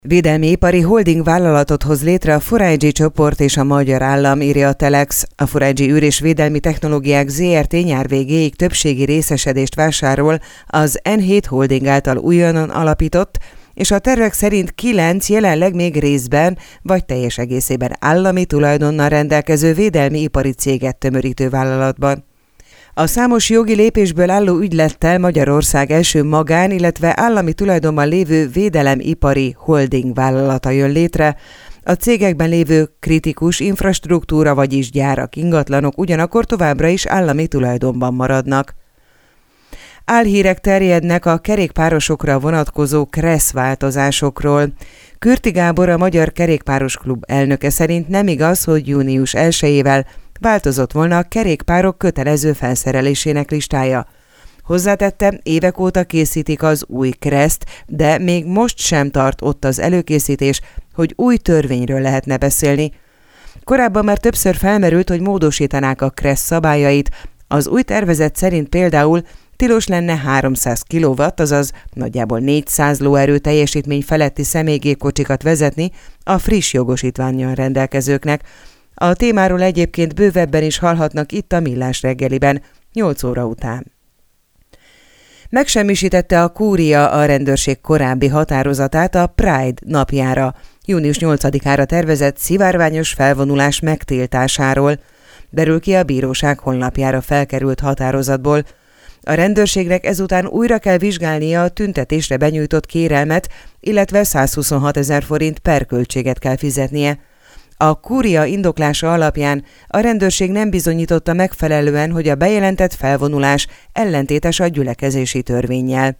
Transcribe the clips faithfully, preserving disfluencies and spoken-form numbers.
Védelmi ipari holding vállalatot hoz létre a Forágyi csoport és a magyar állam, írja a Telex. A Forágyi űr és védelmi technológiák zé er té nyár végéig többségi részesedést vásárol az en hét Holding által újonnan alapított, és a tervek szerint kilenc jelenleg még részben vagy teljes egészében állami tulajdonnal rendelkező védelmi ipari céget tömörítő vállalatban. A számos jogi lépésből álló ügylettel Magyarország első magán, illetve állami tulajdonban lévő védelemipari holding vállalata jön létre. A cégekben lévő kritikus infrastruktúra, vagyis gyárak, ingatlanok ugyanakkor továbbra is állami tulajdonban maradnak. Álhírek terjednek a kerékpárosokra vonatkozó KRESZ változásokról. Kürti Gábor, a Magyar Kerékpáros Klub elnöke szerint nem igaz, hogy június elsejével változott volna a kerékpárok kötelező felszerelésének listája. Hozzátette, évek óta készítik az új KRESzt, de még most sem tart ott az előkészítés, hogy új törvényről lehetne beszélni. Korábban már többször felmerült, hogy módosítanák a KRESZ szabályait. Az új tervezet szerint például tilos lenne háromszáz kilowatt, azaz nagyjából négyszáz lóerő teljesítmény feletti személygépkocsikat vezetni a friss jogosítvánnyal rendelkezőknek. A témáról egyébként bővebben is hallhatnak itt a Millás reggeliben, nyolc óra után. Megsemmisítette a kúria a rendőrség korábbi határozatát a Pride napjára, június nyolcadikára tervezett szivárványos felvonulás megtiltásáról, derül ki a bíróság honlapjára felkerült határozatból. A rendőrségnek ezután újra kell vizsgálnia a tüntetésre benyújtott kérelmet, illetve százhuszonhat ezer forint perköltséget kell fizetnie. A kúria indoklása alapján a rendőrség nem bizonyította megfelelően, hogy a bejelentett felvonulás ellentétes a gyülekezési törvénnyel.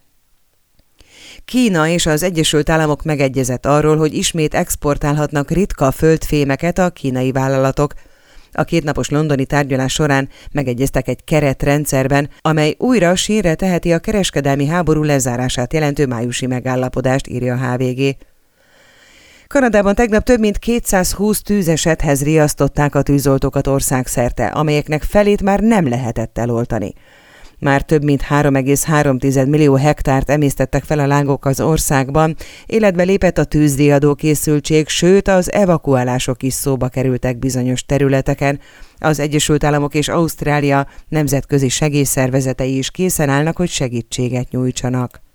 Kína és az Egyesült Államok megegyezett arról, hogy ismét exportálhatnak ritka földfémeket a kínai vállalatok. A kétnapos londoni tárgyalás során megegyeztek egy keretrendszerben, amely újra sínre teheti a kereskedelmi háború lezárását jelentő májusi megállapodást, írja a há vé gé. Kanadában tegnap több mint kétszázhúsz tűzesethez riasztották a tűzoltókat országszerte, amelyeknek felét már nem lehetett eloltani. Már több mint három egész három millió hektárt emésztettek fel a lángok az országban, életbe lépett a tűzriadó készültség, sőt az evakuálások is szóba kerültek bizonyos területeken. Az Egyesült Államok és Ausztrália nemzetközi segélyszervezetei is készen állnak, hogy segítséget nyújtsanak.